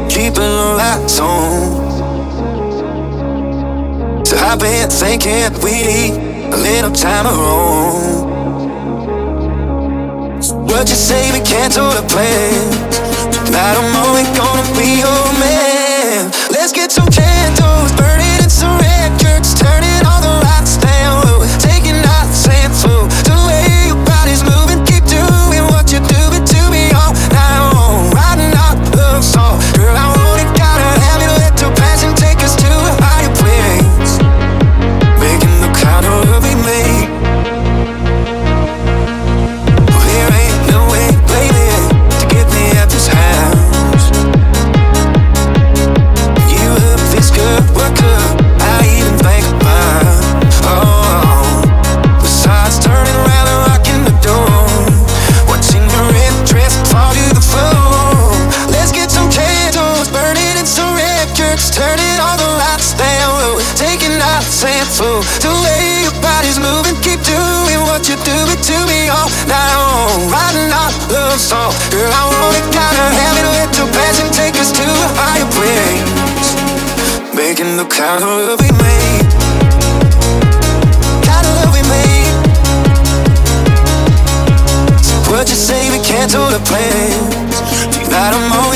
keeping the lights on. So I've been thinking we need a little time alone. What you say we cancel the plans? Tonight I'm only gonna be your man. Let's get some candles burning and some records, turning all the lights down low, taking our sample. The way your body's moving, keep doing what you're doing to me all night long. Writing our love song, girl, I want it, gotta have it. Let the passion take us to a higher place, making the kind of love we made. There ain't no way, baby, to get me at this house. You look this good, what could I even think about? Oh, besides turning around and locking the door, watching your red dress fall to the floor. Let's get some candles burning and some records, turning all the lights down low, taking our sample. The way your body's moving, keep doing what you're doing to me all night long. Writing our love song, girl, I want it, gotta have it. Let the passion take us to a higher place, making the kind of love we made. Kind of love we made. So what you say we cancel the plans? Tonight I'm only